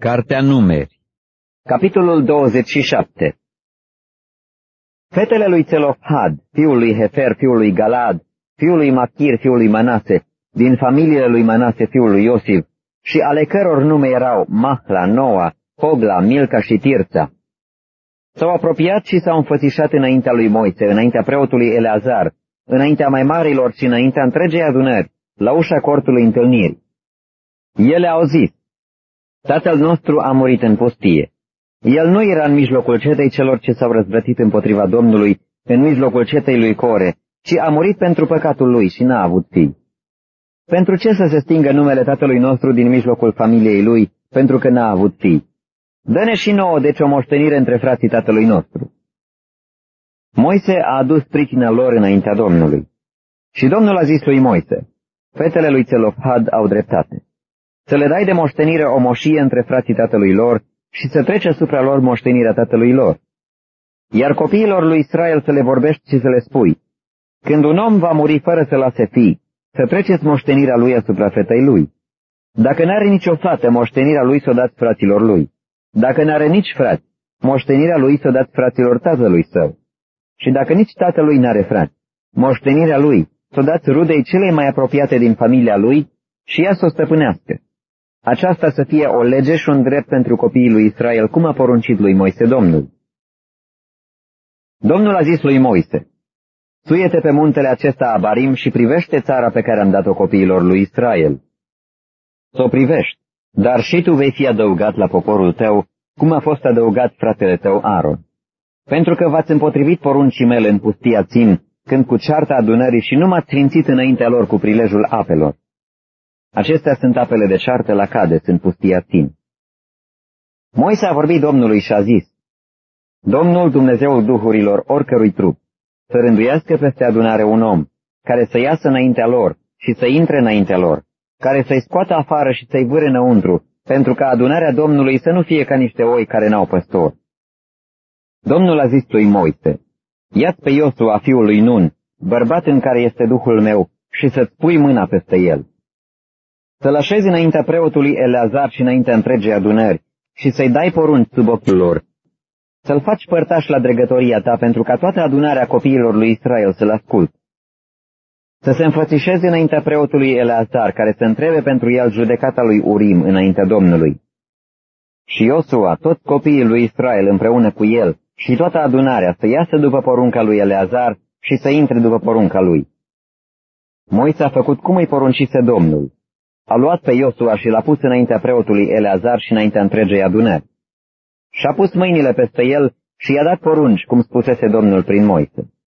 Cartea Numeri, capitolul 27. Fetele lui Țelofhad, fiul lui Hefer, fiul lui Galad, fiul lui Machir, fiul lui Manase, din familiile lui Manase, fiul lui Iosif, și ale căror nume erau Mahla, Noa, Hogla, Milca și Tirța, s-au apropiat și s-au înfățișat înaintea lui Moise, înaintea preotului Eleazar, înaintea mai marilor și înaintea întregei adunări, la ușa cortului întâlnirii. Ele au zis: Tatăl nostru a murit în pustie. El nu era în mijlocul cetei celor ce s-au răzvrătit împotriva Domnului, în mijlocul cetei lui Core, ci a murit pentru păcatul lui și n-a avut fii. Pentru ce să se stingă numele tatălui nostru din mijlocul familiei lui, pentru că n-a avut fii? Dă-ne și nouă deci o moștenire între frații tatălui nostru. Moise a adus pricina lor înaintea Domnului. Și Domnul a zis lui Moise: Fetele lui Țelofhad au dreptate. Să le dai de moștenire o moșie între frații tatălui lor și să trece asupra lor moștenirea tatălui lor. Iar copiilor lui Israel să le vorbești și să le spui: Când un om va muri fără să lase fii, să treceți moștenirea lui asupra fetei lui. Dacă n-are nicio fată, moștenirea lui să o dați fraților lui. Dacă n-are nici frați, moștenirea lui să o dați fraților tatălui său. Și dacă nici tatălui n-are frați, moștenirea lui să o dați rudei celei mai apropiate din familia lui și ea să o stăpânească. Aceasta să fie o lege și un drept pentru copiii lui Israel, cum a poruncit lui Moise Domnul. Domnul a zis lui Moise: Suie-te pe muntele acesta Abarim și privește țara pe care am dat-o copiilor lui Israel. Să o privești, dar și tu vei fi adăugat la poporul tău, cum a fost adăugat fratele tău Aaron. Pentru că v-ați împotrivit poruncii mele în pustia Țin, când cu cearta adunării și nu m-ați sfințit înaintea lor cu prilejul apelor. Acestea sunt apele de ceartă la Cades, în pustia Țin. Moise a vorbit Domnului și a zis: Domnul, Dumnezeul duhurilor oricărui trup, să rânduiască peste adunare un om, care să iasă înaintea lor și să intre înaintea lor, care să-i scoată afară și să-i vâre înăuntru, pentru ca adunarea Domnului să nu fie ca niște oi care n-au păstor. Domnul a zis lui Moise: Ia-ți pe Iosua, fiul lui Nun, bărbat în care este Duhul meu, și să-ți pui mâna peste el. Să-l așezi înaintea preotului Eleazar și înaintea întregei adunări și să-i dai porunci sub ochiul lor. Să-l faci părtaș la dregătoria ta, pentru ca toată adunarea copiilor lui Israel să-l asculte. Să se înfățișeze înaintea preotului Eleazar, care să întrebe pentru el judecata lui Urim înaintea Domnului. Și Iosua, toți copiii lui Israel împreună cu el și toată adunarea să iasă după porunca lui Eleazar și să intre după porunca lui. Moise a făcut cum îi poruncise Domnul. A luat pe Iosua și l-a pus înaintea preotului Eleazar și înaintea întregei adunări. Și-a pus mâinile peste el și i-a dat porunci, cum spusese Domnul prin Moise.